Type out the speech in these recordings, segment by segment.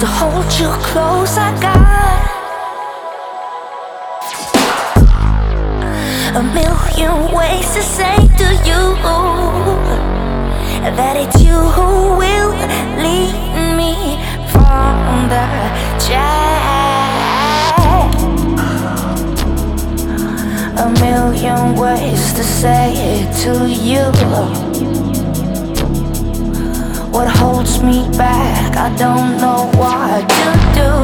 to hold you close. I got a million ways to say to you that it's you who will lead me from the jack. A million ways to say it to you. What holds me back, I don't know what to do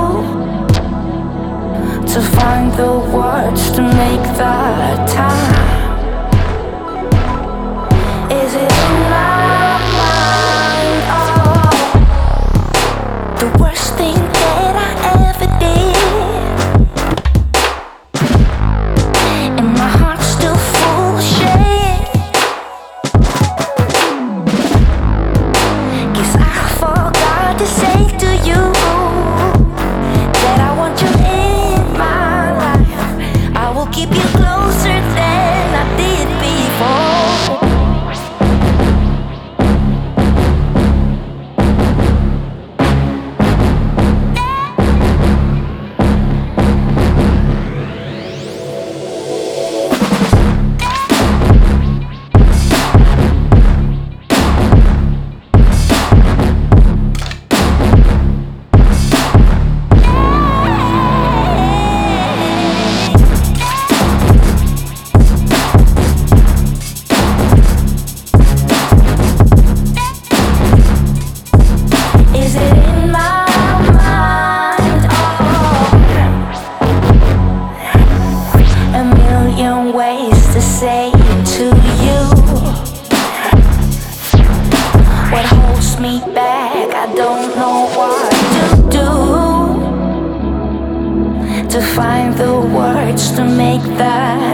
to find the words to make the time. Is it in my mind? Oh, the worst thing that I ever did, and my heart's still full of shame. Guess I forgot to say to you that I want you in my life. I will keep you closer than I did before. Is it in my mind? Oh, a million ways to say it to you. What holds me back, I don't know what to do to find the words to make that